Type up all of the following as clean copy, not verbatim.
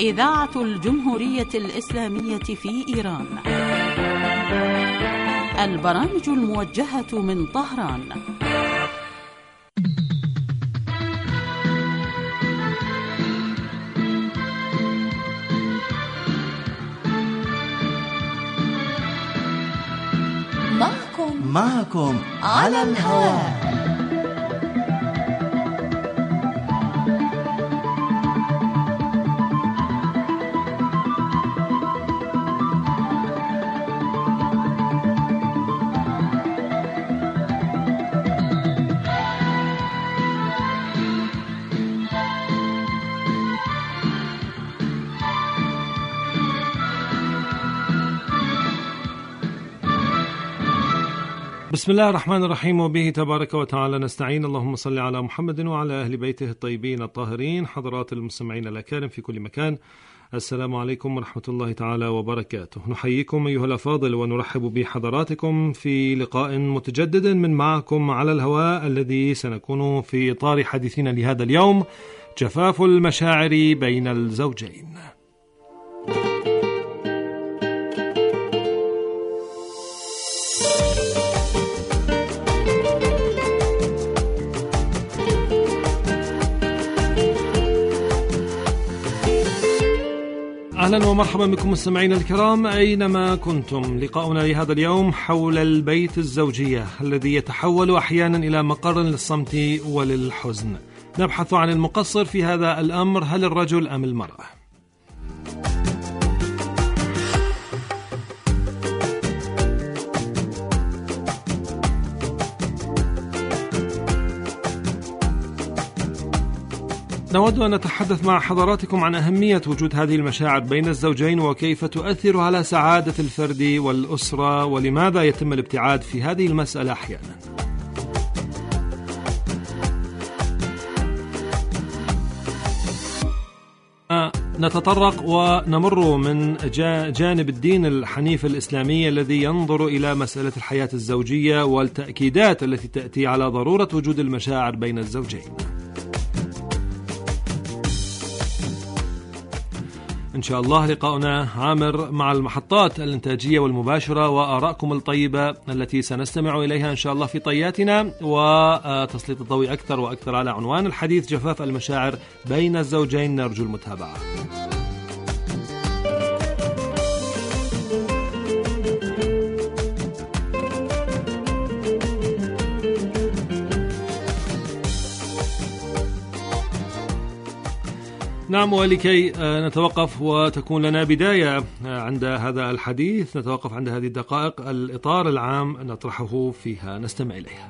إذاعة الجمهورية الإسلامية في إيران. البرامج الموجهة من طهران. معكم على الهواء. بسم الله الرحمن الرحيم، وبه تبارك وتعالى نستعين. اللهم صل على محمد وعلى أهل بيته الطيبين الطاهرين. حضرات المستمعين الأكارم في كل مكان، السلام عليكم ورحمة الله تعالى وبركاته. نحييكم أيها الأفاضل ونرحب بحضراتكم في لقاء متجدد من معكم على الهواء، الذي سنكون في إطار حديثنا لهذا اليوم: جفاف المشاعر بين الزوجين. أهلا ومرحبا بكم مستمعينا الكرام أينما كنتم. لقاؤنا لهذا اليوم حول البيت الزوجية الذي يتحول أحيانا إلى مقر للصمت وللحزن. نبحث عن المقصر في هذا الأمر، هل الرجل أم المرأة؟ نود أن نتحدث مع حضراتكم عن أهمية وجود هذه المشاعر بين الزوجين، وكيف تؤثر على سعادة الفرد والأسرة، ولماذا يتم الابتعاد في هذه المسألة أحيانا. نتطرق ونمر من جانب الدين الحنيف الإسلامي الذي ينظر إلى مسألة الحياة الزوجية والتأكيدات التي تأتي على ضرورة وجود المشاعر بين الزوجين. إن شاء الله لقاؤنا عامر مع المحطات الإنتاجية والمباشرة وآرائكم الطيبة التي سنستمع إليها إن شاء الله في طياتنا، وتسليط الضوء أكثر وأكثر على عنوان الحديث: جفاف المشاعر بين الزوجين. نرجو المتابعة. نعم، ولكي نتوقف وتكون لنا بداية عند هذا الحديث، نتوقف عند هذه الدقائق الإطار العام نطرحه فيها، نستمع إليها.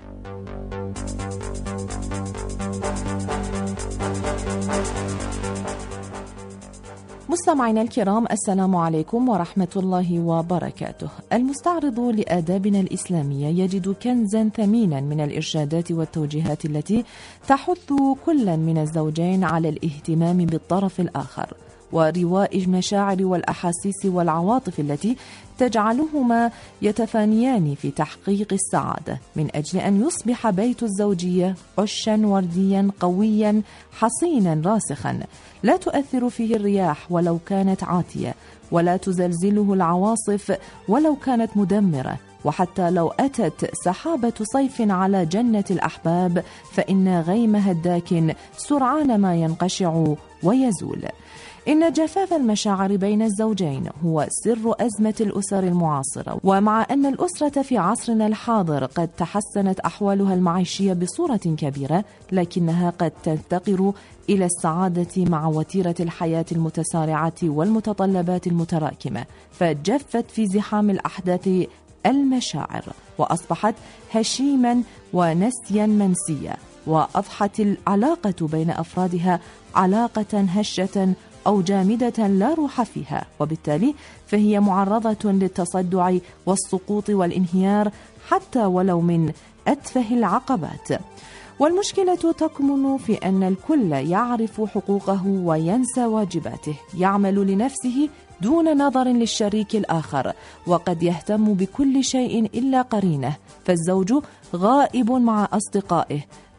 مستمعينا الكرام، السلام عليكم ورحمة الله وبركاته. المستعرض لآدابنا الإسلامية يجد كنزا ثمينا من الإرشادات والتوجيهات التي تحث كل من الزوجين على الاهتمام بالطرف الآخر، ورواء المشاعر والأحاسيس والعواطف التي تجعلهما يتفانيان في تحقيق السعادة، من أجل أن يصبح بيت الزوجية عشا ورديا قويا حصينا راسخا، لا تؤثر فيه الرياح ولو كانت عاتية، ولا تزلزله العواصف ولو كانت مدمرة، وحتى لو أتت سحابة صيف على جنة الأحباب فإن غيمها الداكن سرعان ما ينقشع ويزول. إن جفاف المشاعر بين الزوجين هو سر أزمة الأسر المعاصرة، ومع أن الأسرة في عصرنا الحاضر قد تحسنت أحوالها المعيشية بصورة كبيرة، لكنها قد تفتقر إلى السعادة مع وتيرة الحياة المتسارعة والمتطلبات المتراكمة، فجفت في زحام الأحداث المشاعر، وأصبحت هشيما ونسيا منسيا، وأضحت العلاقة بين أفرادها علاقة هشة أو جامدة لا روح فيها، وبالتالي فهي معرضة للتصدع والسقوط والانهيار حتى ولو من أتفه العقبات. والمشكلة تكمن في أن الكل يعرف حقوقه وينسى واجباته، يعمل لنفسه دون نظر للشريك الآخر، وقد يهتم بكل شيء إلا قرينه، فالزوج غائب مع أصدقائه،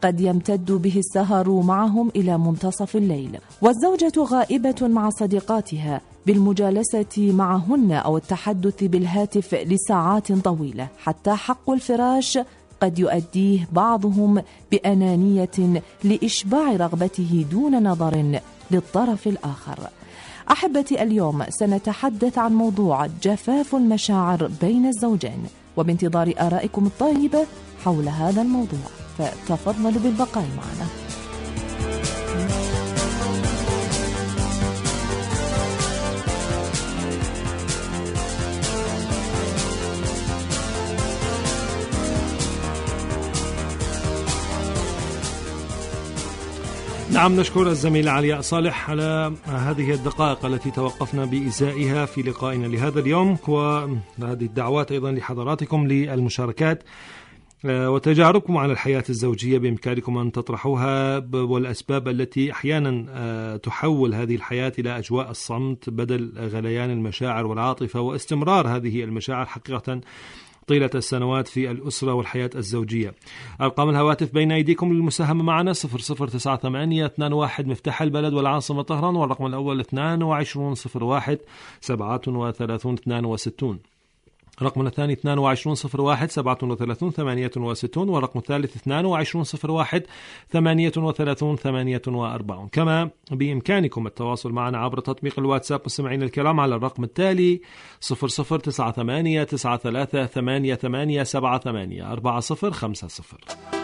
قد يمتد به السهر معهم إلى منتصف الليل، والزوجة غائبة مع صديقاتها بالمجالسة معهن أو التحدث بالهاتف لساعات طويلة، حتى حق الفراش قد يؤديه بعضهم بأنانية لإشباع رغبته دون نظر للطرف الآخر. أحبتي، اليوم سنتحدث عن موضوع جفاف المشاعر بين الزوجين، وبانتظار آرائكم الطيبة حول هذا الموضوع، فتفضلوا بالبقاء معنا. نعم، نشكر الزميلة علياء صالح على هذه الدقائق التي توقفنا بإزائها في لقائنا لهذا اليوم، وهذه الدعوات أيضا لحضراتكم للمشاركات وتجاربكم عن الحياة الزوجية بإمكانكم أن تطرحوها، والأسباب التي أحيانا تحول هذه الحياة إلى أجواء الصمت بدل غليان المشاعر والعاطفة واستمرار هذه المشاعر حقيقة طيلة السنوات في الأسرة والحياة الزوجية. أرقام الهواتف بين أيديكم للمساهمة معنا 009821 مفتاح البلد والعاصمة طهران، والرقم الأول 2201 37 62، رقمنا الثاني 2201 37 68، والرقم الثالث 2201 38 48. كما بإمكانكم التواصل معنا عبر تطبيق الواتساب مستمعين الكرام على الرقم التالي 00989388784050.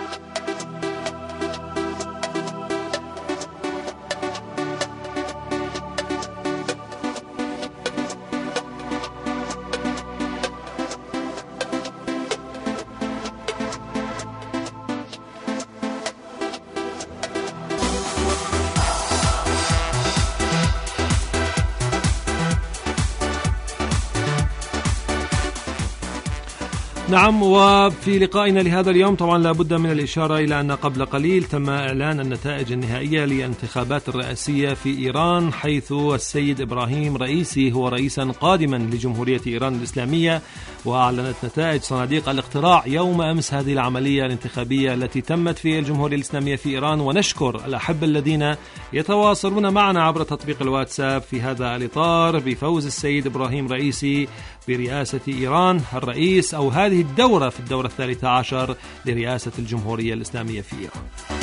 نعم، وفي لقائنا لهذا اليوم طبعا لابد من الإشارة إلى أن قبل قليل تم إعلان النتائج النهائية للانتخابات الرئاسية في إيران، حيث السيد إبراهيم رئيسي هو رئيسا قادما لجمهورية إيران الإسلامية، وأعلنت نتائج صناديق الاقتراع يوم أمس هذه العملية الانتخابية التي تمت في الجمهورية الإسلامية في إيران. ونشكر الأحبة الذين يتواصلون معنا عبر تطبيق الواتساب في هذا الإطار بفوز السيد إبراهيم رئيسي برئاسة إيران، الرئيس أو هذه الدورة في الدورة 13 لرئاسة الجمهورية الإسلامية في إيران.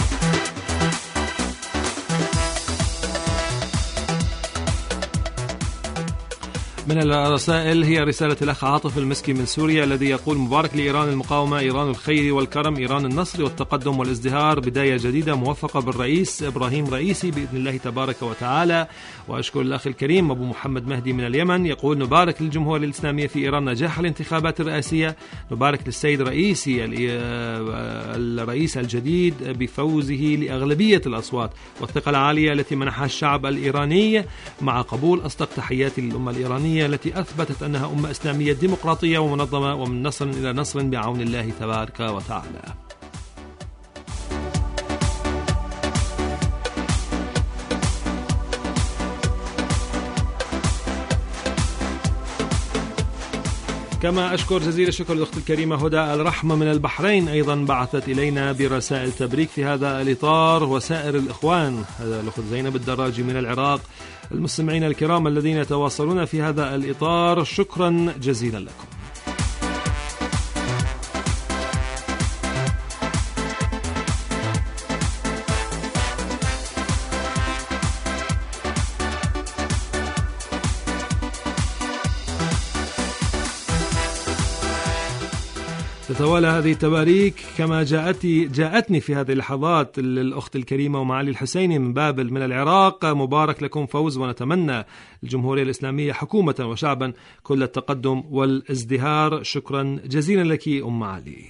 من الرسائل هي رسالة الأخ عاطف المسكي من سوريا الذي يقول: مبارك لإيران المقاومة، إيران الخير والكرم، إيران النصر والتقدم والازدهار، بداية جديدة موفقة بالرئيس إبراهيم رئيسي بإذن الله تبارك وتعالى. وأشكر الأخ الكريم أبو محمد مهدي من اليمن يقول: نبارك للجمهورية الإسلامية في إيران نجاح الانتخابات الرئاسية، نبارك للسيد رئيسي الرئيس الجديد بفوزه لأغلبية الأصوات والثقة العالية التي منحها الشعب الإيراني، مع قبول أصدق تحياتي للأمة الإيرانية التي أثبتت أنها أمة إسلامية ديمقراطية ومنظمة، ومن نصر إلى نصر بعون الله تبارك وتعالى. كما أشكر جزيل الشكر الأخت الكريمة هدى الرحمة من البحرين، أيضا بعثت إلينا برسائل تبريك في هذا الإطار، وسائر الإخوان، هذا الأخت زينب الدراجي من العراق، المستمعين الكرام الذين يتواصلون في هذا الإطار، شكرا جزيلا لكم. تتوالى هذه التباريك كما جاءتني في هذه اللحظات للأخت الكريمة ومعالي الحسيني من بابل من العراق: مبارك لكم فوز، ونتمنى الجمهورية الإسلامية حكومة وشعبا كل التقدم والازدهار. شكرا جزيلا لك أم علي.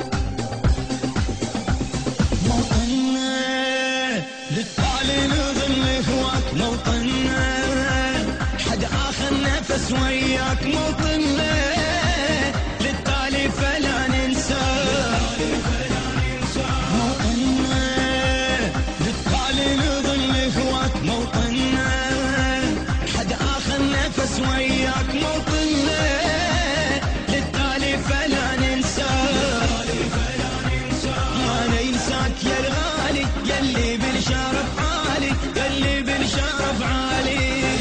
للتعليل وياك موطننا للتالي فلا ننسى موطننا للتالي نظل هواك موطننا حد آخر نفس وياك موطننا للتالي فلا ننسى ما ننساك يا الغالي يلي بالشرف عالي يلي بالشرف عالي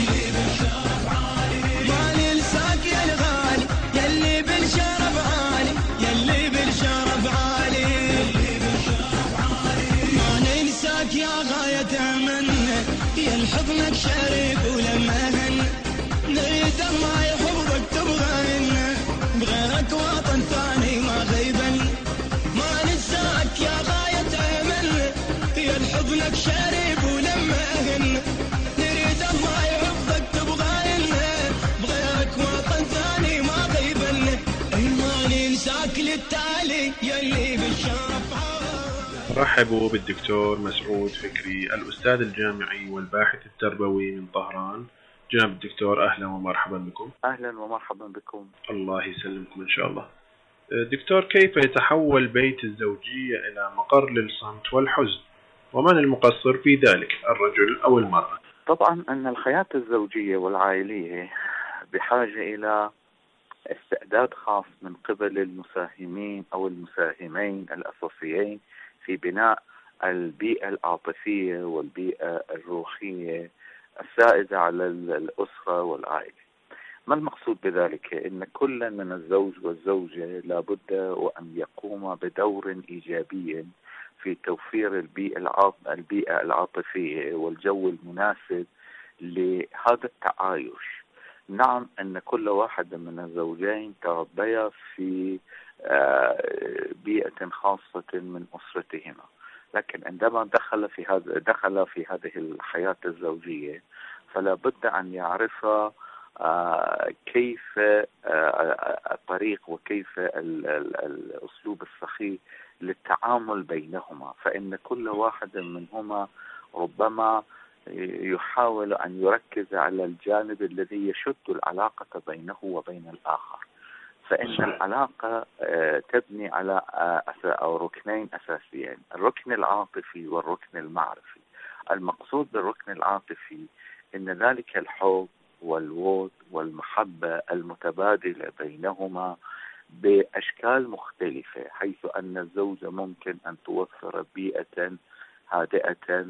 ما ننساك يا الغالي يلي بالشرف عالي يلي بالشرف عالي ما ننساك يا غاية أمنا يا الحضنك شريف ولمهن نريد الله يحفظك تبغانا بغيرك وطن ثاني ما غيبن ما ننساك يا غاية أمنا يا الحضنك شريف ولمهن نريد الله يحفظك تبغانا بغيرك وطن ثاني ما غيبن ما ننساك للتالي يلي بالشرف رحبوا بالدكتور مسعود فكري الأستاذ الجامعي والباحث التربوي من طهران. جناب الدكتور أهلا ومرحبا بكم. أهلا ومرحبا بكم. الله يسلمكم إن شاء الله. دكتور، كيف يتحول بيت الزوجية إلى مقر للصمت والحزن؟ ومن المقصر في ذلك، الرجل أو المرأة؟ طبعا أن الحياة الزوجية والعائلية بحاجة إلى استعداد خاص من قبل المساهمين أو المساهمين الأساسيين في بناء البيئة العاطفية والبيئة الروحية السائدة على الأسرة والعائلة. ما المقصود بذلك؟ إن كل من الزوج والزوجة لابد وأن يقوم بدور إيجابي في توفير البيئة العاطفية والجو المناسب لهذا التعايش. نعم أن كل واحد من الزوجين تربيا في بيئة خاصة من أسرتهما، لكن عندما دخل في هذه الحياة الزوجية فلا بد أن يعرف كيف الطريق وكيف الأسلوب الصحيح للتعامل بينهما، فإن كل واحد منهما ربما يحاول أن يركز على الجانب الذي يشد العلاقة بينه وبين الآخر. فإن العلاقة تبني على ركنين أساسيين، الركن العاطفي والركن المعرفي. المقصود بالركن العاطفي إن ذلك الحب والود والمحبة المتبادلة بينهما بأشكال مختلفة، حيث أن الزوجة ممكن أن توفر بيئة هادئة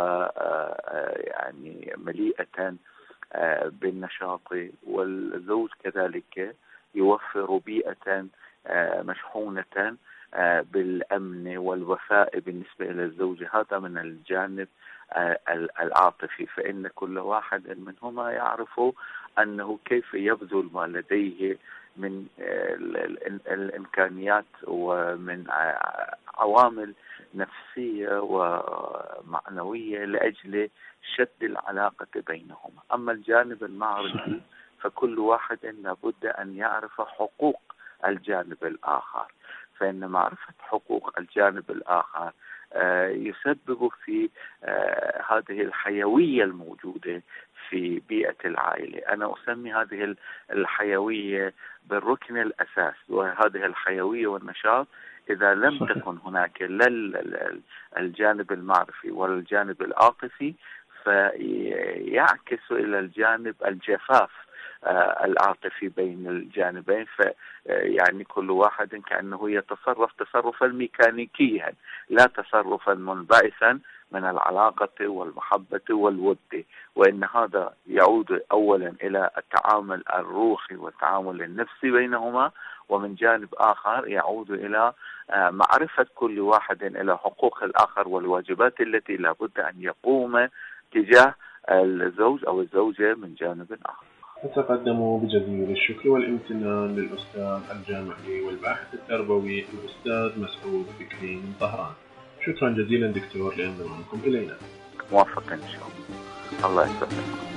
ويعني مليئة بالنشاط، والزوج كذلك يوفر بيئة مشحونة بالأمن والوفاء بالنسبة إلى الزوجة. هذا من الجانب العاطفي، فإن كل واحد منهما يعرف أنه كيف يبذل ما لديه من الإمكانيات ومن عوامل نفسية ومعنوية لأجل شد العلاقة بينهما. أما الجانب المعرفي فكل واحد لابد أن يعرف حقوق الجانب الآخر، فإن معرفة حقوق الجانب الآخر يسبب في هذه الحيوية الموجودة في بيئة العائلة. أنا أسمي هذه الحيوية بالركن الأساس، وهذه الحيوية والنشاط إذا لم تكن هناك لا الجانب المعرفي ولا الجانب العاطفي فيعكس إلى الجانب الجفاف العاطفي بين الجانبين، فيعني كل واحد كأنه يتصرف تصرفا ميكانيكيا لا تصرفا منبعثا من العلاقة والمحبة والود، وإن هذا يعود أولا إلى التعامل الروحي والتعامل النفسي بينهما، ومن جانب آخر يعود إلى معرفة كل واحد إلى حقوق الآخر والواجبات التي لا بد أن يقوم تجاه الزوج أو الزوجة من جانب آخر. أتقدم بجزيل الشكر والامتنان للأستاذ الجامعي والباحث التربوي الأستاذ مسعود فكري من طهران. شكرا جزيلا دكتور لانضمامكم إلينا. موفق إن شاء الله. الله يسلمكم.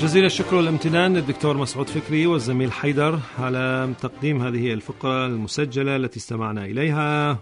جزيل الشكر والامتنان للدكتور مسعود فكري والزميل حيدر على تقديم هذه الفقرة المسجلة التي استمعنا إليها.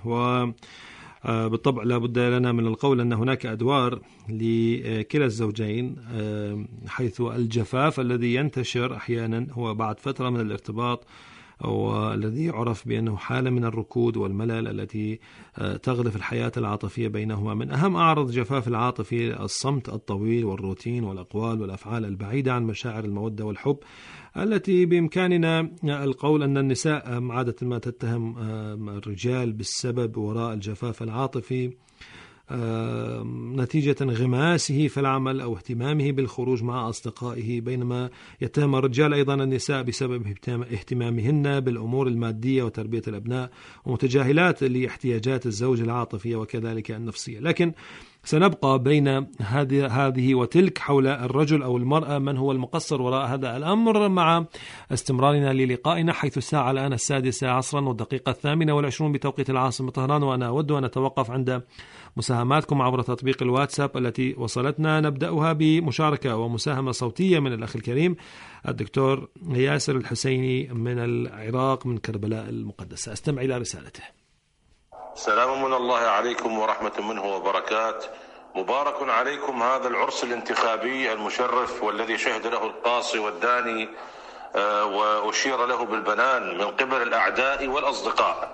وبالطبع لا بد لنا من القول أن هناك أدوار لكلا الزوجين، حيث الجفاف الذي ينتشر أحيانا هو بعد فترة من الارتباط، والذي يعرف بأنه حالة من الركود والملل التي تغلف الحياة العاطفية بينهما. من أهم أعراض الجفاف العاطفي الصمت الطويل والروتين والأقوال والأفعال البعيدة عن مشاعر المودة والحب، التي بإمكاننا القول أن النساء عادة ما تتهم الرجال بالسبب وراء الجفاف العاطفي نتيجة انغماسه في العمل أو اهتمامه بالخروج مع أصدقائه، بينما يتهم الرجال أيضا النساء بسبب اهتمامهن بالأمور المادية وتربية الأبناء، ومتجاهلات لاحتياجات الزوج العاطفية وكذلك النفسية. لكن سنبقى بين هذه وتلك حول الرجل أو المرأة، من هو المقصر وراء هذا الأمر، مع استمرارنا للقائنا، حيث الساعة الآن 6 عصرا والدقيقة 28 بتوقيت العاصمة طهران. وأنا أود أن أتوقف عند مساهماتكم عبر تطبيق الواتساب التي وصلتنا، نبدأها بمشاركة ومساهمة صوتية من الأخ الكريم الدكتور ياسر الحسيني من العراق، من كربلاء المقدسة. أستمع إلى رسالته. سلام من الله عليكم ورحمة منه وبركات. مبارك عليكم هذا العرس الانتخابي المشرف، والذي شهد له القاصي والداني وأشير له بالبنان من قبل الأعداء والأصدقاء.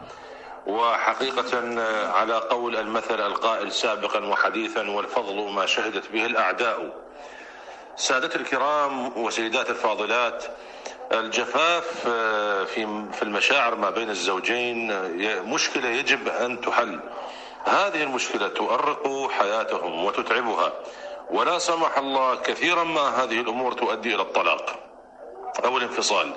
وحقيقة على قول المثل القائل سابقا وحديثا، والفضل ما شهدت به الأعداء. سادة الكرام وسيدات الفاضلات، الجفاف في المشاعر ما بين الزوجين مشكلة يجب أن تحل. هذه المشكلة تؤرق حياتهم وتتعبها، ولا سمح الله كثيرا ما هذه الأمور تؤدي إلى الطلاق أو الانفصال.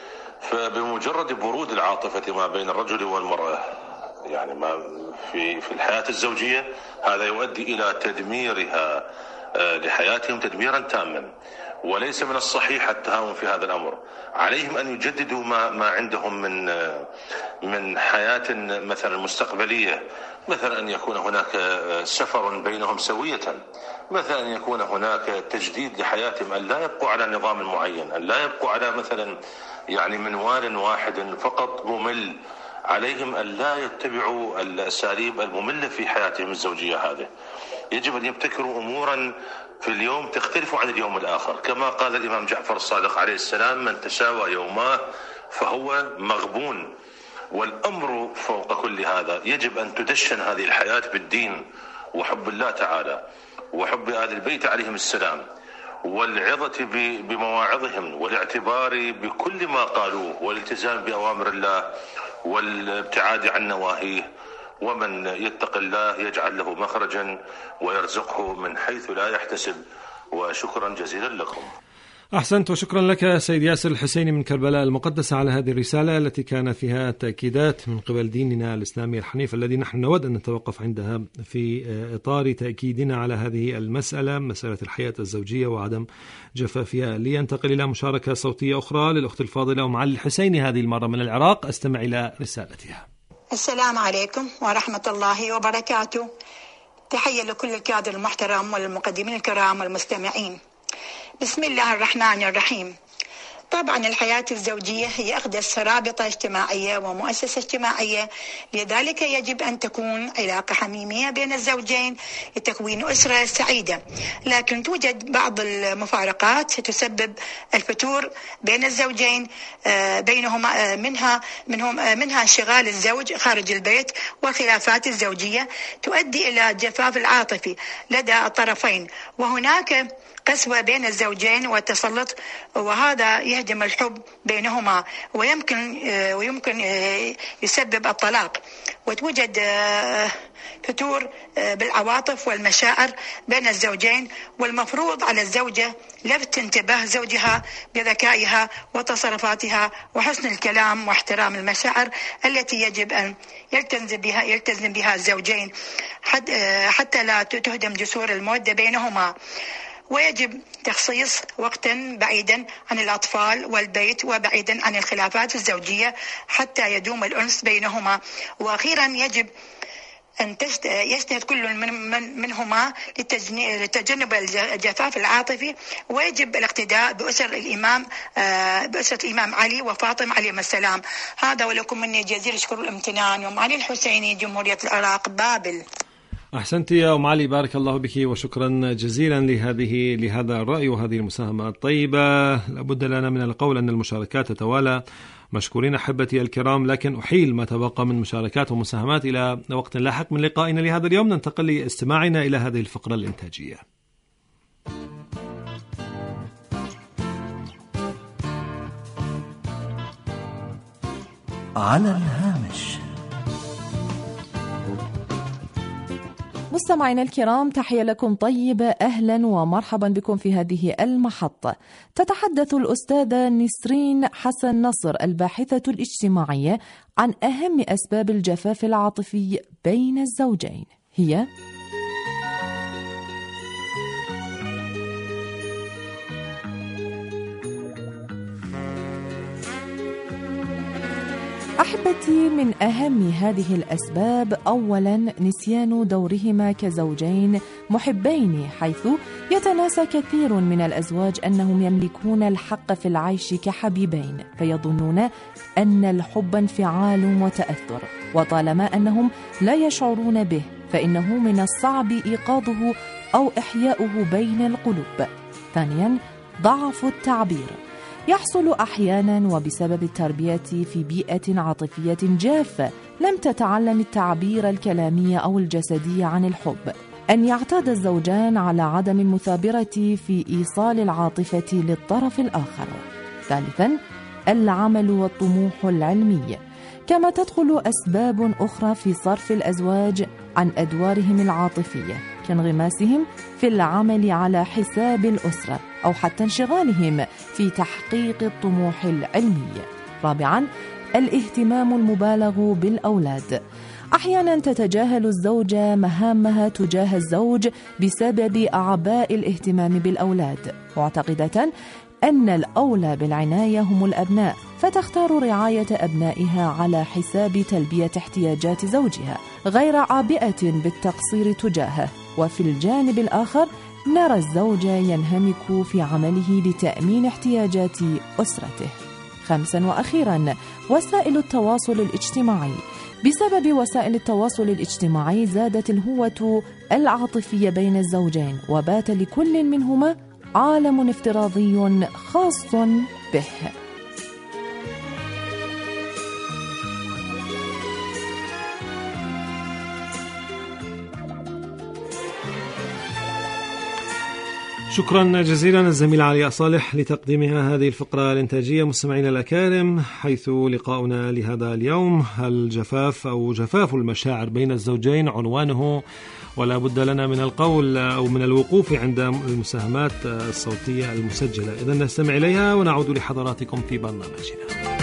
فبمجرد برود العاطفة ما بين الرجل والمرأة، يعني ما في الحياة الزوجية، هذا يؤدي إلى تدميرها لحياتهم تدميرا تاما، وليس من الصحيح التهاون في هذا الأمر. عليهم أن يجددوا ما عندهم من حياة مثلا مستقبلية، مثلا أن يكون هناك سفر بينهم سوية، مثلا أن يكون هناك تجديد لحياتهم، أن لا يبقوا على نظام معين، أن لا يبقوا على مثلا يعني منوال واحد فقط ممل. عليهم أن لا يتبعوا الأساليب المملة في حياتهم الزوجية. هذه يجب أن يبتكروا أمورا في اليوم تختلف عن اليوم الآخر، كما قال الإمام جعفر الصادق عليه السلام: من تساوى يوماه فهو مغبون. والأمر فوق كل هذا يجب أن تدشن هذه الحياة بالدين وحب الله تعالى وحب آل البيت عليهم السلام، والعظة بمواعظهم، والاعتبار بكل ما قالوه، والالتزام بأوامر الله والابتعاد عن نواهيه. ومن يتق الله يجعل له مخرجا ويرزقه من حيث لا يحتسب. وشكرا جزيلا لكم. أحسنت، وشكرا لك سيد ياسر الحسيني من كربلاء المقدسة على هذه الرسالة التي كان فيها تأكيدات من قبل ديننا الإسلامي الحنيف، الذي نحن نود أن نتوقف عندها في إطار تأكيدنا على هذه المسألة، مسألة الحياة الزوجية وعدم جفافها. لينتقل إلى مشاركة صوتية أخرى للأخت الفاضلة أم علي الحسيني، هذه المرة من العراق. أستمع إلى رسالتها. السلام عليكم ورحمة الله وبركاته. تحية لكل الكادر المحترم والمقدمين الكرام والمستمعين. بسم الله الرحمن الرحيم. طبعا الحياة الزوجية هي أقدس رابطة اجتماعية ومؤسسة اجتماعية، لذلك يجب أن تكون علاقة حميمية بين الزوجين لتكوين أسرة سعيدة. لكن توجد بعض المفارقات تسبب الفتور بين الزوجين، بينهما منها انشغال الزوج خارج البيت، والخلافات الزوجية تؤدي إلى الجفاف العاطفي لدى الطرفين، وهناك قسوة بين الزوجين والتسلط، وهذا يهدم الحب بينهما ويمكن يسبب الطلاق. وتوجد فتور بالعواطف والمشاعر بين الزوجين، والمفروض على الزوجة لفت انتباه زوجها بذكائها وتصرفاتها وحسن الكلام واحترام المشاعر التي يجب أن يلتزم بها الزوجين حتى لا تهدم جسور المودة بينهما. ويجب تخصيص وقت بعيدا عن الأطفال والبيت وبعيدا عن الخلافات الزوجية حتى يدوم الأنس بينهما. وأخيرا يجب أن يجتهد كل منهما لتجنب الجفاف العاطفي، ويجب الاقتداء بأسرة الإمام علي وفاطمة عليهم السلام. هذا ولكم مني جزيل الشكر والامتنان. وأم علي الحسيني، جمهورية العراق، بابل. أحسنت يا أم علي، بارك الله بك، وشكرا جزيلا لهذا الرأي وهذه المساهمة الطيبة. لابد لنا من القول أن المشاركات تتوالى. مشكورين أحبتي الكرام، لكن أحيل ما تبقى من مشاركات ومساهمات إلى وقت لاحق من لقائنا لهذا اليوم. ننتقل لاستماعنا إلى هذه الفقرة الإنتاجية. على الهامش. مستمعينا الكرام، تحية لكم طيبة، أهلا ومرحبا بكم في هذه المحطة. تتحدث الأستاذة نسرين حسن نصر الباحثة الاجتماعية عن أهم أسباب الجفاف العاطفي بين الزوجين. هي أحبتي، من أهم هذه الأسباب أولاً نسيان دورهما كزوجين محبين، حيث يتناسى كثير من الأزواج أنهم يملكون الحق في العيش كحبيبين، فيظنون أن الحب انفعال وتأثر، وطالما أنهم لا يشعرون به فإنه من الصعب إيقاظه أو إحياؤه بين القلوب. ثانياً ضعف التعبير، يحصل أحياناً وبسبب التربية في بيئة عاطفية جافة لم تتعلم التعبير الكلامي أو الجسدي عن الحب، أن يعتاد الزوجان على عدم المثابرة في إيصال العاطفة للطرف الآخر. ثالثاً العمل والطموح العلمي، كما تدخل أسباب أخرى في صرف الأزواج عن أدوارهم العاطفية كانغماسهم في العمل على حساب الأسرة أو حتى انشغالهم في تحقيق الطموح العلمي. رابعاً الاهتمام المبالغ بالأولاد، أحياناً تتجاهل الزوجة مهامها تجاه الزوج بسبب أعباء الاهتمام بالأولاد، معتقدة أن الأولى بالعناية هم الأبناء، فتختار رعاية أبنائها على حساب تلبية احتياجات زوجها، غير عابئة بالتقصير تجاهه. وفي الجانب الآخر نرى الزوج ينهمك في عمله لتأمين احتياجات أسرته. خامساً وأخيراً وسائل التواصل الاجتماعي، بسبب وسائل التواصل الاجتماعي زادت الهوة العاطفية بين الزوجين، وبات لكل منهما عالم افتراضي خاص به. شكرا جزيلا الزميلة علياء صالح لتقديمها هذه الفقرة الإنتاجية. مستمعينا الأكارم، حيث لقاؤنا لهذا اليوم الجفاف أو جفاف المشاعر بين الزوجين عنوانه، ولا بد لنا من القول أو من الوقوف عند المساهمات الصوتية المسجلة. إذن نستمع إليها ونعود لحضراتكم في برنامجنا.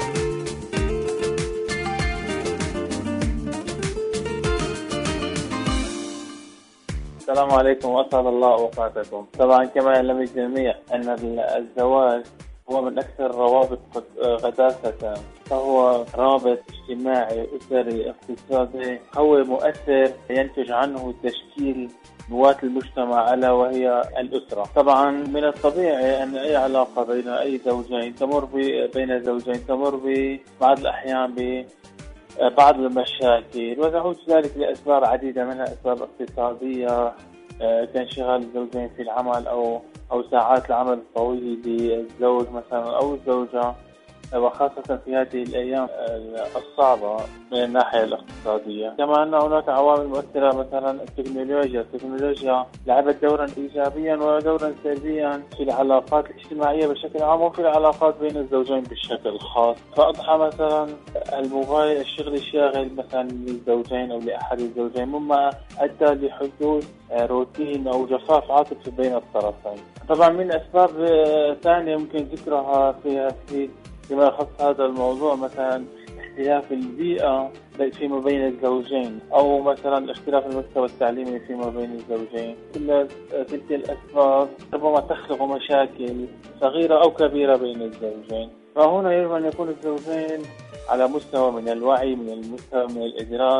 السلام عليكم وأسعد الله أوقاتكم. طبعا كما يعلم الجميع أن الزواج هو من أكثر الروابط غداسة، فهو رابط اجتماعي أسري اقتصادي، هو مؤثر ينتج عنه تشكيل نواة المجتمع ألا وهي الأسرة. طبعا من الطبيعي أن أي علاقة بين أي زوجين بين زوجين تمر ببعض الأحيان بعض المشاكل، وتعود ذلك لأسباب عديدة، منها أسباب اقتصادية كانشغال الزوجين في العمل أو ساعات العمل الطويل للزوج مثلا أو الزوجة، وخاصة في هذه الأيام الصعبة من الناحية الاقتصادية. كما أن هناك عوامل مؤثرة، مثلا التكنولوجيا لعبت دورا إيجابيا ودورا سلبيا في العلاقات الاجتماعية بشكل عام وفي العلاقات بين الزوجين بشكل خاص. فأضحى مثلا الموبايل الشغل الشاغل مثلا للزوجين أو لأحد الزوجين، مما أدى لحدوث روتين أو جفاف عاطفي بين الطرفين. طبعا من أسباب ثانية ممكن ذكرها فيما يخص هذا الموضوع، مثلا اختلاف البيئة فيما بين الزوجين، أو مثلا اختلاف المستوى التعليمي فيما بين الزوجين. كل تلك الأسباب ربما تخلق مشاكل صغيرة أو كبيرة بين الزوجين. فهنا يجب أن يكون الزوجين على مستوى من الوعي، من المستوى من الإدراك،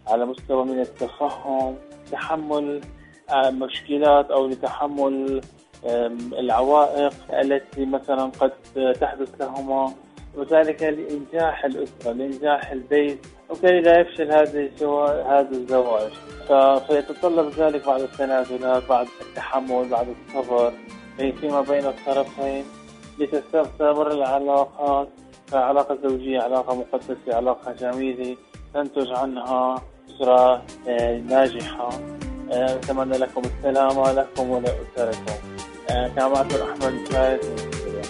على مستوى من التفهم، تحمل مشكلات أو لتحمل العوائق التي مثلا قد تحدث لهما، وذلك لإنجاح الأسرة، لإنجاح البيت، وكي لا يفشل هذا الزواج. فيتطلب ذلك بعد التنازلات، بعد التحمل، بعد الصبر فيما بين الطرفين لتستمر العلاقات. فعلاقة زوجية علاقة مقدسة، علاقة جميلة تنتج عنها أسرة ناجحة. أتمنى لكم السلامة لكم ولأسركم. كان معكم أحمد فايز من سوريا.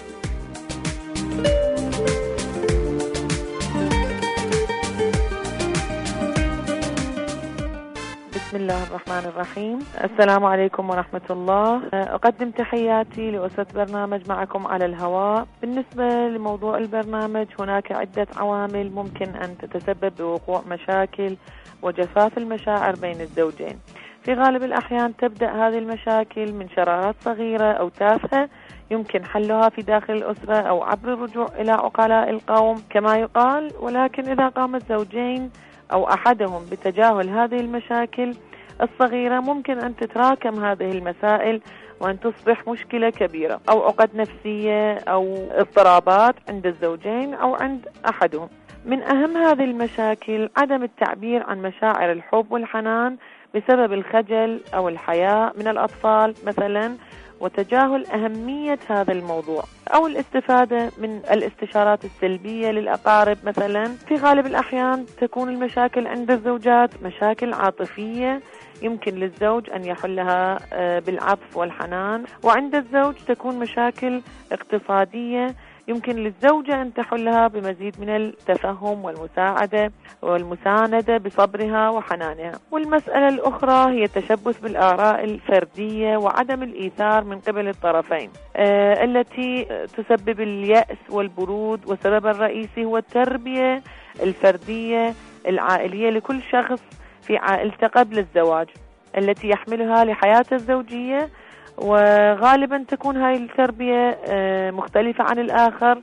بسم الله الرحمن الرحيم. السلام عليكم ورحمة الله. أقدم تحياتي لأسرة برنامج معكم على الهواء. بالنسبة لموضوع البرنامج، هناك عدة عوامل ممكن أن تتسبب بوقوع مشاكل وجفاف المشاعر بين الزوجين. في غالب الأحيان تبدأ هذه المشاكل من شرارات صغيرة أو تافهة يمكن حلها في داخل الأسرة أو عبر الرجوع إلى عقلاء القوم كما يقال، ولكن إذا قام الزوجين أو أحدهم بتجاهل هذه المشاكل الصغيرة ممكن أن تتراكم هذه المسائل وأن تصبح مشكلة كبيرة أو عقد نفسية أو اضطرابات عند الزوجين أو عند أحدهم. من أهم هذه المشاكل عدم التعبير عن مشاعر الحب والحنان بسبب الخجل أو الحياء من الأطفال مثلا، وتجاهل أهمية هذا الموضوع، أو الاستفادة من الاستشارات السلبية للأقارب مثلا. في غالب الأحيان تكون المشاكل عند الزوجات مشاكل عاطفية يمكن للزوج أن يحلها بالعطف والحنان، وعند الزوج تكون مشاكل اقتصادية يمكن للزوجة أن تحلها بمزيد من التفهم والمساعدة والمساندة بصبرها وحنانها. والمسألة الأخرى هي التشبث بالآراء الفردية وعدم الإيثار من قبل الطرفين التي تسبب اليأس والبرود. والسبب الرئيسي هو التربية الفردية العائلية لكل شخص في عائلته قبل الزواج التي يحملها لحياته الزوجية، وغالبا تكون هاي التربية مختلفة عن الآخر.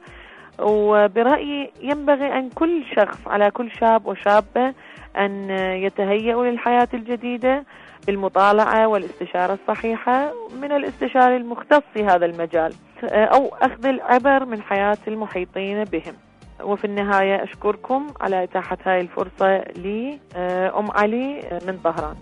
وبرأيي ينبغي أن كل شخص على كل شاب وشابة أن يتهيئوا للحياة الجديدة بالمطالعة والاستشارة الصحيحة من الاستشاري المختص في هذا المجال، أو أخذ العبر من حياة المحيطين بهم. وفي النهاية أشكركم على إتاحة هاي الفرصة لي. أم علي من طهران.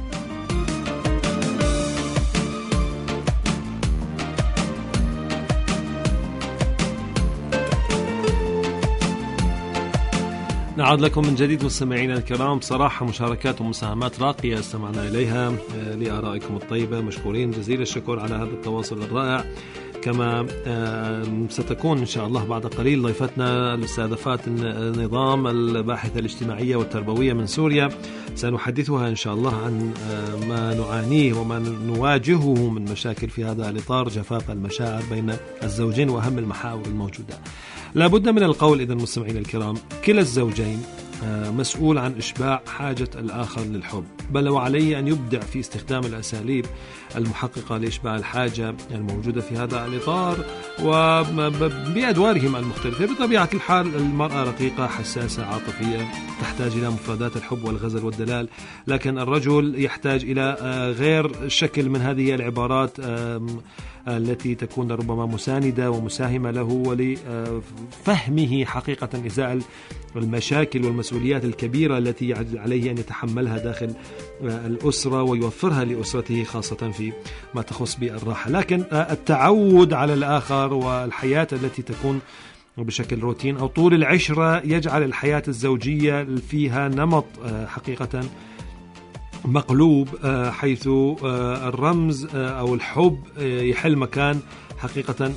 نعود لكم من جديد مستمعينا الكرام. بصراحة مشاركات ومساهمات راقية استمعنا إليها لآرائكم الطيبة، مشكورين جزيل الشكر على هذا التواصل الرائع. كما ستكون إن شاء الله بعد قليل ضيفتنا الأستاذة فاتن نظام الباحثة الاجتماعية والتربوية من سوريا، سنحدثها إن شاء الله عن ما نعانيه وما نواجهه من مشاكل في هذا الإطار، جفاف المشاعر بين الزوجين وأهم المحاور الموجودة. لا بد من القول إذن مستمعين الكرام، كلا الزوجين مسؤول عن إشباع حاجة الآخر للحب، بل وعليه أن يبدع في استخدام الأساليب المحققة لإشباع الحاجة الموجودة في هذا الإطار وبأدوارهم المختلفة. بطبيعة الحال المرأة رقيقة حساسة عاطفية تحتاج إلى مفردات الحب والغزل والدلال، لكن الرجل يحتاج إلى غير شكل من هذه العبارات التي تكون ربما مساندة ومساهمة له ولفهمه حقيقة إزاء المشاكل والمسؤوليات الكبيرة التي عليه أن يتحملها داخل الأسرة ويوفرها لأسرته، خاصة في ما تخص بالراحة. لكن التعود على الآخر والحياة التي تكون بشكل روتين أو طول العشرة يجعل الحياة الزوجية فيها نمط حقيقة مقلوب، حيث الرمز أو الحب يحل مكان حقيقة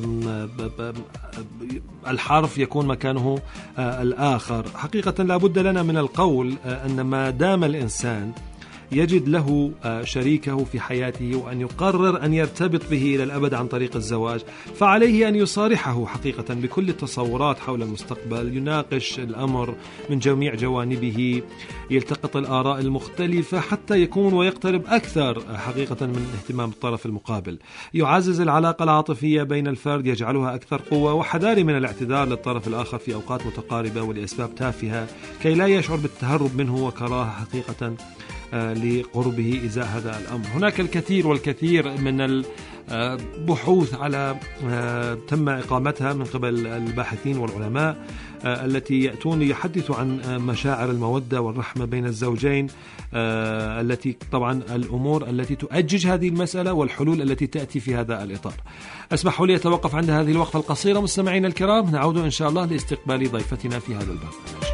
الحرف يكون مكانه الآخر. حقيقة لا بد لنا من القول أن ما دام الإنسان يجد له شريكه في حياته وأن يقرر أن يرتبط به إلى الأبد عن طريق الزواج، فعليه أن يصارحه حقيقة بكل التصورات حول المستقبل، يناقش الأمر من جميع جوانبه، يلتقط الآراء المختلفة حتى يكون ويقترب أكثر حقيقة من اهتمام الطرف المقابل، يعزز العلاقة العاطفية بين الفرد، يجعلها أكثر قوة، وحذار من الاعتذار للطرف الآخر في أوقات متقاربة ولأسباب تافهة كي لا يشعر بالتهرب منه وكراهة حقيقة لقربه إزاء هذا الأمر. هناك الكثير والكثير من البحوث على تم إقامتها من قبل الباحثين والعلماء التي يأتون يحدثوا عن مشاعر المودة والرحمة بين الزوجين، التي طبعا الأمور التي تؤجج هذه المسألة والحلول التي تأتي في هذا الإطار. اسمحوا لي أتوقف عند هذه الوقفة القصيرة. مستمعين الكرام، نعود إن شاء الله لاستقبال ضيفتنا في هذا البرنامج.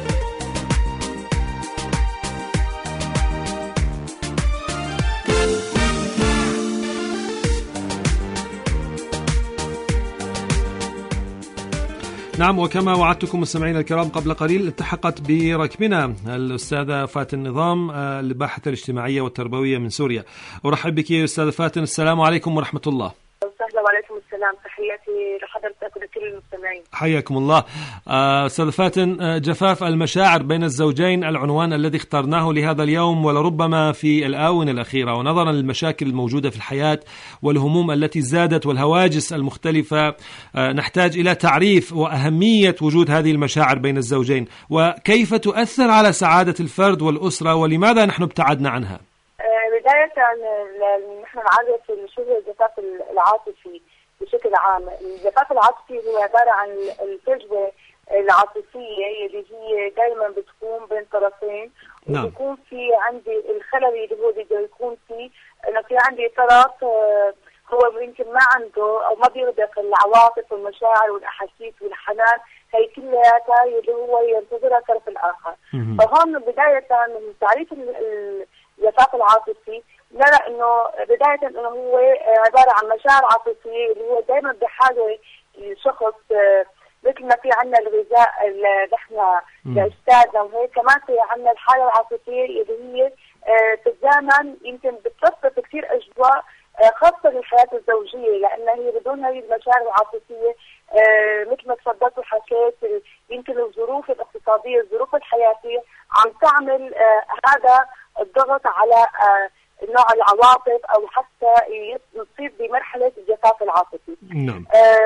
نعم، وكما وعدتكم مستمعينا الكرام قبل قليل، التحقت بركبنا الأستاذة فاتن نظام، الباحثة الاجتماعية والتربوية من سوريا. أرحب بك يا أستاذة فاتن، السلام عليكم ورحمة الله. وسهلا وعليكم السلام، تحياتي لحضرتك ولكل المستمعين. حياكم الله. أستاذة فاتن، جفاف المشاعر بين الزوجين العنوان الذي اخترناه لهذا اليوم، ولربما في الآونة الأخيرة ونظرا للمشاكل الموجودة في الحياة والهموم التي زادت والهواجس المختلفة، نحتاج إلى تعريف وأهمية وجود هذه المشاعر بين الزوجين، وكيف تؤثر على سعادة الفرد والأسرة، ولماذا نحن ابتعدنا عنها؟ بداية نحن نعرف شو هو الجفاف العاطفي بشكل عام. الجفاف العاطفي هو عبارة عن الفجوة العاطفية اللي هي دائما بتكون بين طرفين، وبيكون في عندي الخلل اللي هو بده يكون فيه انه في عندي طرف هو يمكن ما عنده او ما بيربط العواطف والمشاعر والاحاسيس والحنان، هي كلها اللي هو ينتظرها الطرف الاخر. فهون بداية من تعريف الجفاف العاطفي نرى انه بداية انه هو عبارة عن مشاعر عاطفية اللي هو دائما بحاجة لشخص، مثل ما في عنا الغذاء اللي نحن لاجسادنا، وهيك كمان في عنا الحالة العاطفية اللي هي تتزامن يمكن بتوصف كثير اجواء خاصة للحياة الزوجية، لأن هي بدون هذه المشاعر العاطفية مثل ما تفضلت وحكيت يمكن الظروف الاقتصادية الظروف الحياتية عم تعمل هذا الضغط على نوع العواطف أو حتى نصيب بمرحلة الجفاف العاطفي. نعم.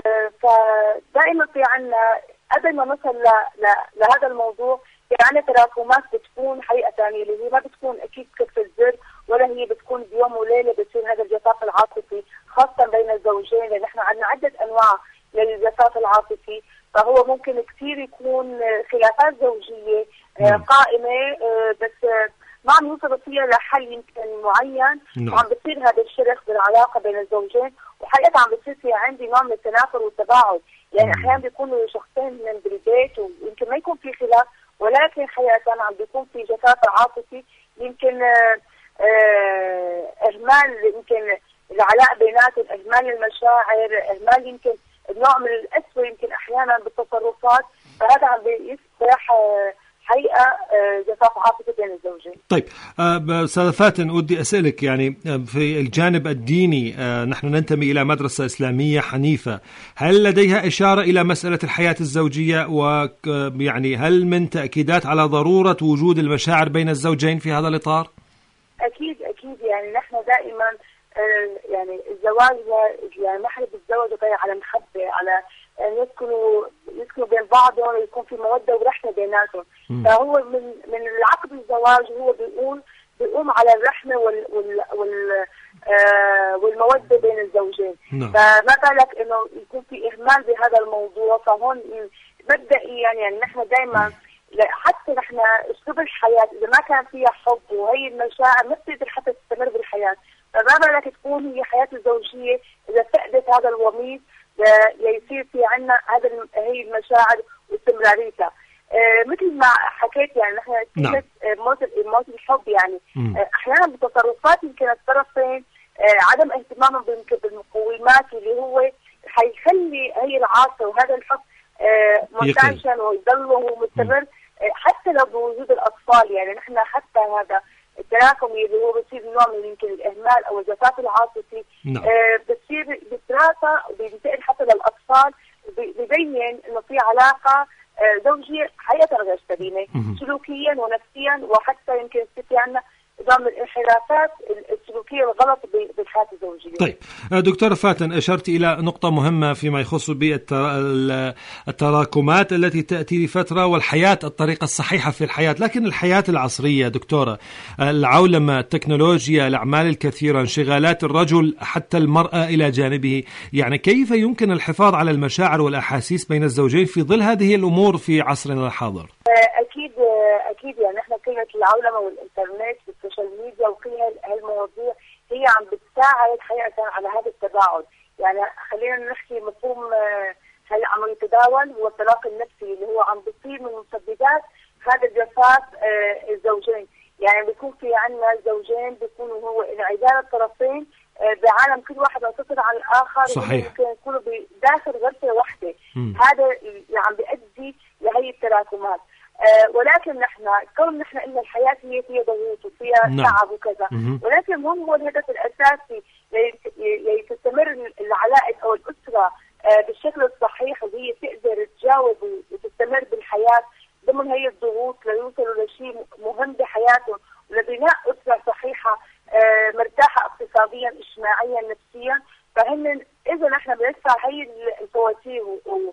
فدائما في عنا قبل ما نصل لهذا الموضوع في عنا تراكمات بتكون حقيقة اللي هي ما بتكون أكيد كف الزر، ولا هي بتكون بيوم وليلة بتصير هذا الجفاف العاطفي خاصة بين الزوجين، لأن احنا عندنا عدة أنواع للجفاف العاطفي. فهو ممكن كثير يكون خلافات زوجية قائمة بس ما عم يوصلوا فيها لحل يمكن معين، وعم بتصير هذا الشرخ بالعلاقة بين الزوجين، وحقيقة عم بتصير في عندي نوع من التنافر والتباعد. يعني أحيانا بيكونوا شخصين من بالبيت ويمكن ما يكون في خلاف، ولكن حقيقة عم بيكون في جفاف عاطفي، يمكن إهمال يمكن العلاقة بيناتهم، إهمال المشاعر، إهمال يمكن نوع من القسوة يمكن أحيانا بالتصرفات، فهذا عم بيصبح حقيقة جفاف عاطفي بين الزوجين. طيب أستاذة فاتن، ودي أسألك يعني في الجانب الديني، نحن ننتمي إلى مدرسة إسلامية حنيفة، هل لديها إشارة إلى مسألة الحياة الزوجية، ويعني هل من تأكيدات على ضرورة وجود المشاعر بين الزوجين في هذا الإطار؟ أكيد يعني نحن دائما يعني الزواج يعني ما حدا بيتزوج على محبة، على يسكنوا بين بعضهم ويكون في مودة ورحمة بيناتهم. فهو من العقد الزواج هو بيقوم على الرحمة والمودة بين الزوجين. فما بالك انه يكون في اهمال بهذا الموضوع. فهون مبدئيا يعني نحن دائما حتى نحن اسلوب الحياة اذا ما كان فيها حب وهي المشاعر ما بتقدر حتى تستمر بالحياة. فما بالك تكون هي حياة الزوجية اذا فقدت هذا الوميض ليصير في عنا هي المشاعر واستمراريتها. مثل ما حكيت يعني نحن كلمة موت الحب يعني احيانا بتصرفات يمكن الطرفين عدم اهتمامهم بالمقومات اللي هو حيخلي هي العاطفة وهذا الحب منتعشا ويضل مستمر حتى لو بوجود الأطفال. يعني نحن حتى هذا التراكم اللي هو بصير نوع من يمكن الإهمال أو الجفاف العاطفي. بتصير بتراثة وبينتقل حتى للأطفال، ببين إنه في علاقة زوجية حقيقة غير سليمة سلوكيا ونفسيا، وحتى يمكن في عندنا نظام الانحرافات السلوكية الغلط بالحياة الزوجية. طيب دكتورة فاتن، أشرت إلى نقطة مهمة فيما يخص بالتراكمات التي تأتي لفترة والحياة الطريقة الصحيحة في الحياة، لكن الحياة العصرية دكتورة، العولمة، التكنولوجيا، الأعمال الكثيرة، انشغالات الرجل حتى المرأة إلى جانبه، يعني كيف يمكن الحفاظ على المشاعر والأحاسيس بين الزوجين في ظل هذه الأمور في عصرنا الحاضر؟ أكيد يعني احنا كلمة العولمة والإنترنت والسوشيال ميديا وكل هالمواضيع هي عم بتساعد حقيقة على هذا التباعد. يعني خلينا نحكي مفهوم هلا عم يتداول هو الطلاق النفسي اللي هو عم بيصير من مسببات هذا الجفاف الزوجين. يعني بيكون في عندنا زوجين بيكونوا هو انعزال الطرفين بعالم كل واحد منفصل عن الآخر، صحيح، ممكن يكونوا بداخل غرفة واحدة. هذا اللي عم بيؤدي لهي التراكمات. ولكن نحن كون نحن إن الحياة هي فيها ضغوط وفيها تعب وكذا، ولكن هو الهدف الأساسي لتستمر العلائق أو الأسرة بالشكل الصحيح، وهي تقدر تجاوب وتستمر بالحياة ضمن هي الضغوط ليوصلوا لشيء مهم بحياتهم ولبناء أسرة صحيحة مرتاحة اقتصاديا اجتماعيا نفسيا. فهن إذا نحن بندفع هي الفواتير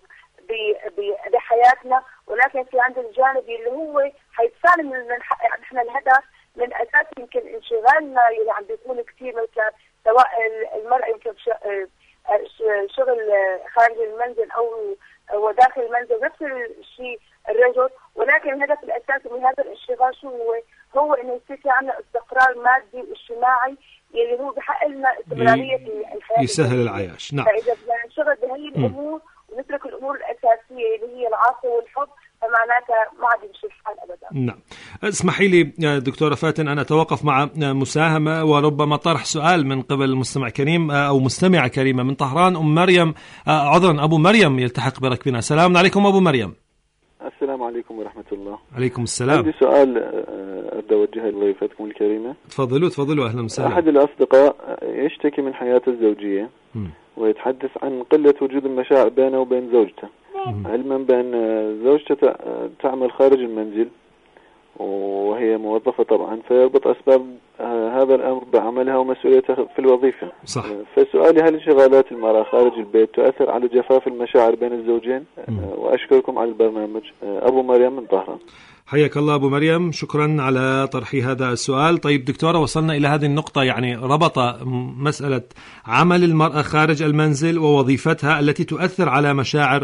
بحياتنا، ولكن في عند الجانب اللي هو حيدفعنا من نحن الهدف من اساس يمكن انشغالنا اللي عم بيكون كثير، مثلا سواء المرأة يمكن شغل خارج المنزل او داخل المنزل، نفس الشيء الرجل. ولكن الهدف الاساسي من هذا الانشغال شو هو انه يصير في عندنا استقرار مادي واجتماعي اللي هو بحق لنا استمرارية الحياة، يسهل العيش. نعم. فاذا بدنا ننشغل بهي الامور ونترك الأمور الأساسية اللي هي العاطفة والحب، فمعناتها ما عاد يمشي الحال أبدا. نعم. اسمحي لي دكتورة فاتن أن أتوقف مع مساهمة وربما طرح سؤال من قبل مستمع كريم أو مستمعة كريمة من طهران. أم مريم، عذرا أبو مريم يلتحق بركبنا. السلام عليكم أبو مريم. السلام عليكم ورحمة الله. عليكم السلام. عندي سؤال أبدأ أوجهه لضيفتكم الكريمة. تفضلوا أهلا وسهلا. أحد الأصدقاء يشتكي من حياته الزوجية ويتحدث عن قلة وجود المشاعر بينه وبين زوجته، علما بأن زوجته تعمل خارج المنزل وهي موظفة طبعا، فيربط أسباب هذا الأمر بعملها ومسؤوليتها في الوظيفة. صح. فسؤالي، هل انشغالات المرأة خارج البيت تؤثر على جفاف المشاعر بين الزوجين؟ وأشكركم على البرنامج. أبو مريم من طهران. حياك الله أبو مريم، شكرا على طرح هذا السؤال. طيب دكتورة، وصلنا إلى هذه النقطة، يعني ربط مسألة عمل المرأة خارج المنزل ووظيفتها التي تؤثر على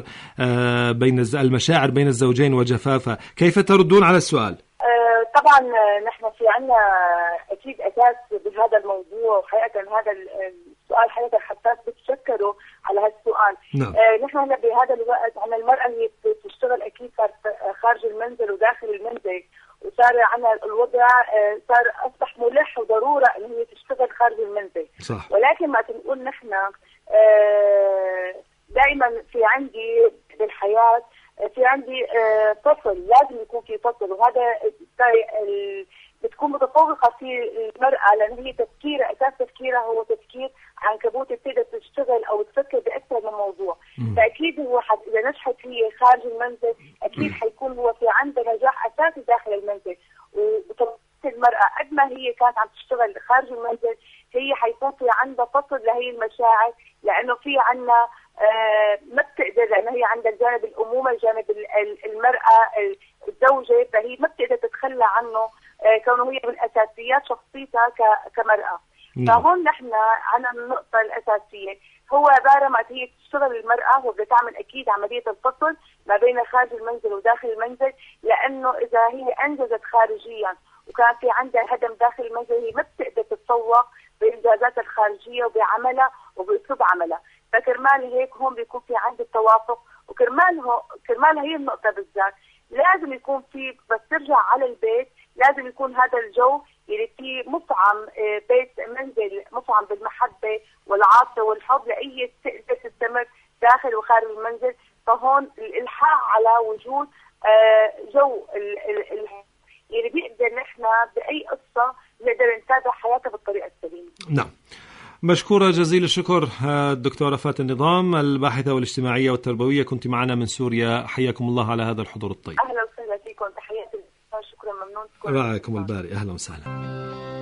المشاعر بين الزوجين وجفافها، كيف تردون على السؤال؟ طبعا نحن في عنا أكيد أساس بهذا الموضوع، وحقيقة هذا السؤال حقيقة حساس بتشكروا على هذا السؤال. نعم. نحن هلا بهذا الوقت عنا المرأة اللي بتشتغل أكيد صار خارج المنزل وداخل المنزل، وصار عنا الوضع صار أصبح ملح وضرورة إن هي تشتغل خارج المنزل. صح. ولكن ما تنقول نحن دائما في عندي بالحياة في عندي فصل، لازم يكون في فصل، وهذا بتكون متفوقة في المرأة لأن هي تفكيرها أساس تفكيرها هو تفكير عنكبوت بتقدر تشتغل أو تفكر بأكثر من موضوع. فأكيد هو إذا نجحت هي خارج المنزل أكيد حيكون هو في عندها نجاح أساسي داخل المنزل. وطبعا المرأة قد ما هي كانت عم تشتغل خارج المنزل هي حيكون في عندها فصل لهي المشاعر، لأنه في عنا ما بتقدر، لأنه هي عندها الجانب الأمومة، الجانب المرأة الزوجة، فهي ما بتقدر تتخلى عنه كونه هي من أساسيات شخصيتها كمرأة. فهون نحن عنا النقطة الأساسية هو عبارة ما هي تشتغل المرأة وبتعمل أكيد عملية الفصل ما بين خارج المنزل وداخل المنزل، لأنه إذا هي أنجزت خارجيا وكان في عندها هدم داخل المنزل هي ما بتقدر تتسوق بإنجازاتها الخارجية وبعملها وبأسلوب عملها. فكرمال هيك هون بيكون في عند التوافق، وكرمال هي النقطة بالذات لازم يكون في، بس ترجع على البيت لازم يكون هذا الجو اللي فيه مطعم بيت منزل مطعم بالمحبة والعاطفة والحب لأي تقدر تستمر داخل وخارج المنزل. فهون الإلحاح على وجود جو اللي بيقدر نحن بأي قصة نقدر مشكورة جزيل الشكر الدكتورة فاتن النظام، الباحثة والاجتماعية والتربوية، كنت معنا من سوريا. حياكم الله على هذا الحضور الطيب. أهلا وسهلا فيكم، تحياتي، شكرا، ممنون. رعاكم الباري، أهلا وسهلا.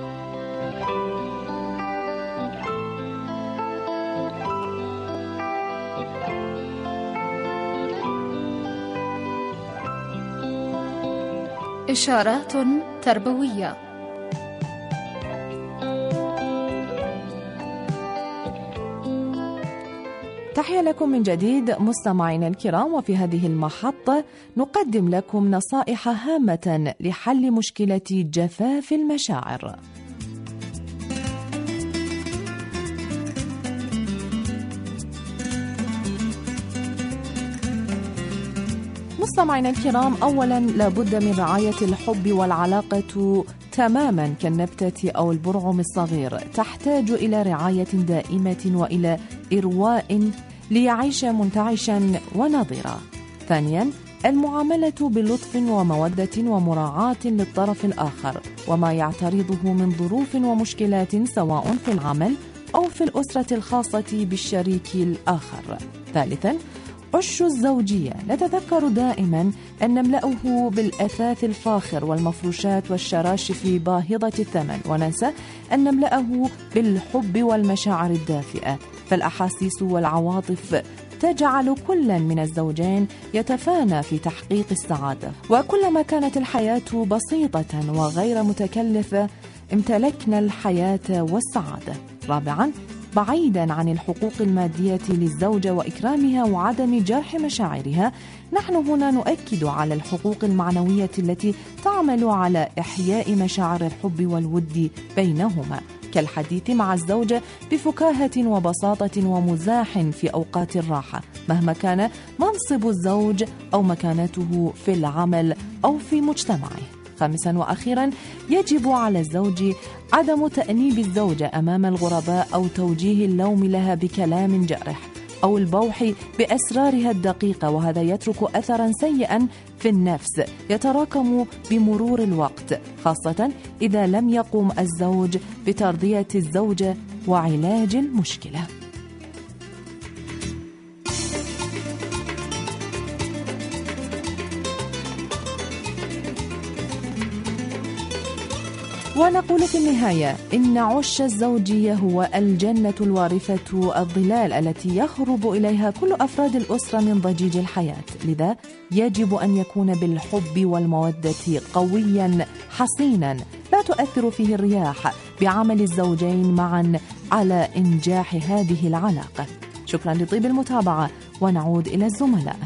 إشارات تربوية. تحية لكم من جديد مستمعينا الكرام، وفي هذه المحطة نقدم لكم نصائح هامة لحل مشكلة جفاف المشاعر. مستمعينا الكرام، أولا لابد من رعاية الحب، والعلاقة تماما كالنبتة أو البرعم الصغير تحتاج إلى رعاية دائمة وإلى إرواء ليعيش منتعشا ونظيرا. ثانيا المعاملة بلطف ومودة ومراعاة للطرف الآخر وما يعترضه من ظروف ومشكلات سواء في العمل أو في الأسرة الخاصة بالشريك الآخر. ثالثا عش الزوجية، نتذكر دائما أن نملأه بالأثاث الفاخر والمفروشات والشراشف باهظة الثمن، وننسى أن نملأه بالحب والمشاعر الدافئة، فالأحاسيس والعواطف تجعل كل من الزوجين يتفانى في تحقيق السعادة، وكلما كانت الحياة بسيطة وغير متكلفة امتلكنا الحياة والسعادة. رابعا بعيدا عن الحقوق المادية للزوجة وإكرامها وعدم جرح مشاعرها، نحن هنا نؤكد على الحقوق المعنوية التي تعمل على إحياء مشاعر الحب والود بينهما، كالحديث مع الزوجة بفكاهة وبساطة ومزاح في أوقات الراحة مهما كان منصب الزوج أو مكانته في العمل أو في مجتمعه. خامسا وأخيرا يجب على الزوج عدم تأنيب الزوجة أمام الغرباء أو توجيه اللوم لها بكلام جارح أو البوح بأسرارها الدقيقة، وهذا يترك أثرا سيئا في النفس يتراكم بمرور الوقت، خاصة إذا لم يقم الزوج بترضية الزوجة وعلاج المشكلة. ونقول في النهاية إن عش الزوجية هو الجنة الوارفة الظلال التي يخرب إليها كل أفراد الأسرة من ضجيج الحياة، لذا يجب أن يكون بالحب والمودة قويا حصينا لا تؤثر فيه الرياح، بعمل الزوجين معا على إنجاح هذه العلاقة. شكرا لطيب المتابعة، ونعود إلى الزملاء.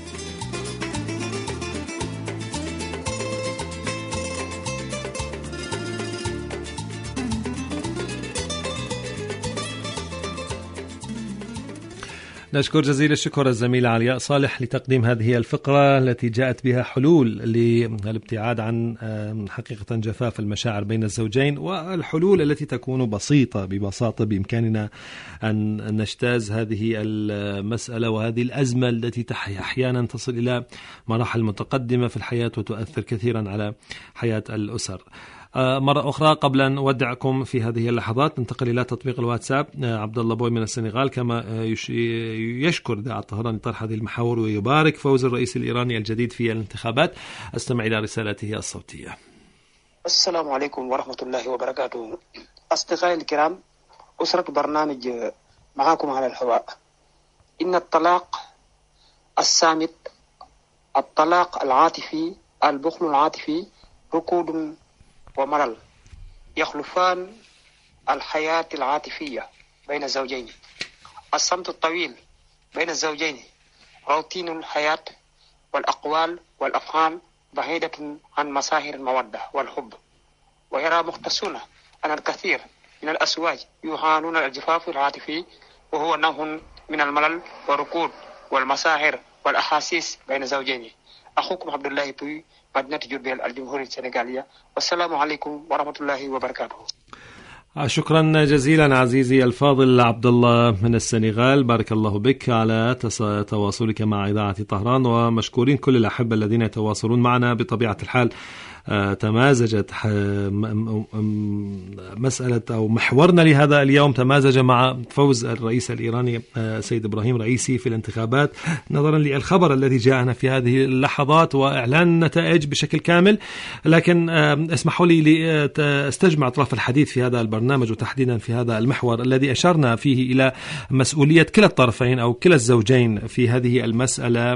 نشكر جزيل الشكر الزميلة علياء صالح لتقديم هذه الفقرة التي جاءت بها حلول للابتعاد عن حقيقة جفاف المشاعر بين الزوجين، والحلول التي تكون ببساطة بإمكاننا أن نجتاز هذه المسألة وهذه الأزمة التي أحيانا تصل إلى مراحل متقدمة في الحياة وتؤثر كثيرا على حياة الأسر. مرة أخرى قبل أن أودعكم في هذه اللحظات ننتقل إلى تطبيق الواتساب. عبد الله بوي من السنغال كما يشكر إذاعة طهران لطرح هذه المحاور ويبارك فوز الرئيس الإيراني الجديد في الانتخابات. أستمع إلى رسالته الصوتية. السلام عليكم ورحمة الله وبركاته. أصدقائي الكرام، أسرة برنامج معاكم على الهواء. إن الطلاق السامت، الطلاق العاطفي، البخل العاطفي ركود وملل يخلفان الحياة العاطفية بين الزوجين. الصمت الطويل بين الزوجين روتين الحياة، والأقوال والأفعال بعيدة عن مظاهر المودة والحب. ويرى مختصون أن الكثير من الأزواج يعانون الجفاف العاطفي، وهو نوع من الملل والركود والمشاعر والأحاسيس بين الزوجين. أخوكم عبد الله بوي، مدينة جربيل، الجمهورية السنغالية، والسلام عليكم ورحمة الله وبركاته. شكرا جزيلا عزيزي الفاضل عبد الله من السنغال، بارك الله بك على تواصلك مع إذاعة طهران، ومشكورين كل الأحبة الذين يتواصلون معنا. بطبيعة الحال تمازجت مسألة أو محورنا لهذا اليوم تمازج مع فوز الرئيس الإيراني سيد إبراهيم رئيسي في الانتخابات، نظرا للخبر الذي جاءنا في هذه اللحظات وإعلان النتائج بشكل كامل. لكن اسمحوا لي لأستجمع أطراف الحديث في هذا البرنامج، وتحديدا في هذا المحور الذي أشرنا فيه إلى مسؤولية كلا الطرفين أو كلا الزوجين في هذه المسألة.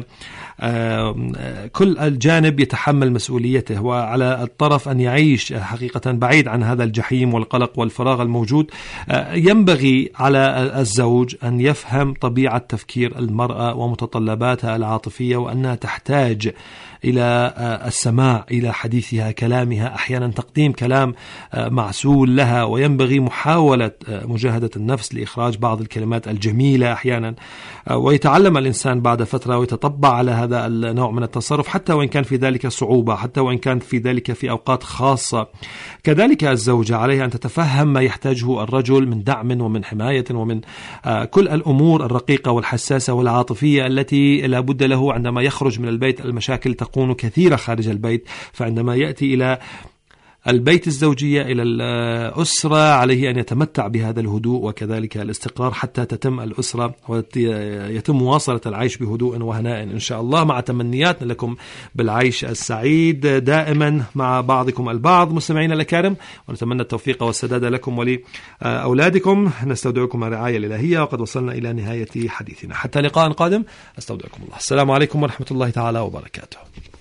كل الجانب يتحمل مسؤوليته، وعلى الطرف أن يعيش حقيقة بعيد عن هذا الجحيم والقلق والفراغ الموجود. ينبغي على الزوج أن يفهم طبيعة تفكير المرأة ومتطلباتها العاطفية، وأنها تحتاج إلى السماع إلى حديثها، كلامها، أحيانا تقديم كلام معسول لها، وينبغي محاولة مجاهدة النفس لإخراج بعض الكلمات الجميلة أحيانا. ويتعلم الإنسان بعد فترة ويتطبع على هذا النوع من التصرف، حتى وإن كان في ذلك صعوبة، حتى وإن كان في ذلك في أوقات خاصة. كذلك الزوجة عليها أن تتفهم ما يحتاجه الرجل من دعم ومن حماية ومن كل الأمور الرقيقة والحساسة والعاطفية التي لا بد له عندما يخرج من البيت. المشاكل تكون كثيرة خارج البيت، فعندما يأتي إلى البيت الزوجية إلى الأسرة عليه أن يتمتع بهذا الهدوء وكذلك الاستقرار حتى تتم الأسرة ويتم مواصلة العيش بهدوء وهناء إن شاء الله، مع تمنياتنا لكم بالعيش السعيد دائما مع بعضكم البعض. مستمعين الأكارم، ونتمنى التوفيق والسداد لكم ولأولادكم. نستودعكم الرعاية الإلهية، وقد وصلنا إلى نهاية حديثنا. حتى لقاء قادم، أستودعكم الله. السلام عليكم ورحمة الله تعالى وبركاته.